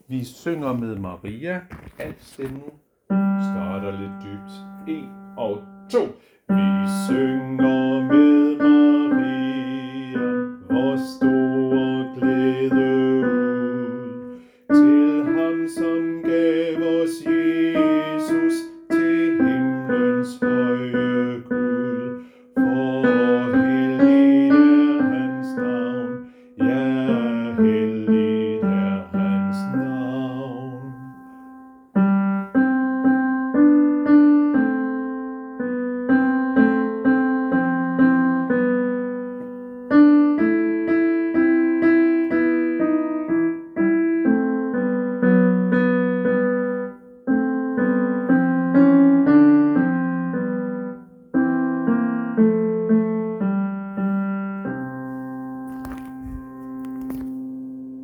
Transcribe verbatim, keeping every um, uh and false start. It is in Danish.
Vi synger med Maria. Alt stemmen starter lidt dybt. En og to. Vi synger med